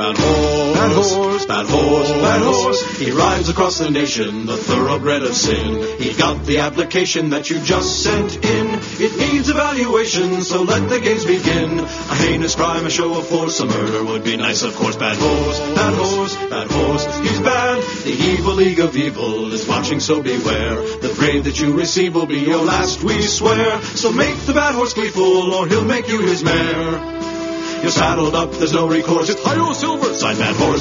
Bad horse, bad horse, bad horse, bad horse. He rides across the nation, the thoroughbred of sin. He got the application that you just sent in. It needs evaluation, so let the games begin. A heinous crime, a show of force, a murder would be nice, of course. Bad horse, bad horse, bad horse. He's bad. The evil league of evil is watching, so beware. The grade that you receive will be your last, we swear. So make the bad horse gleeful, or he'll make you his mare. You're saddled up, there's no recourse. It's Hi-Yo Silver, signed Bad Horse.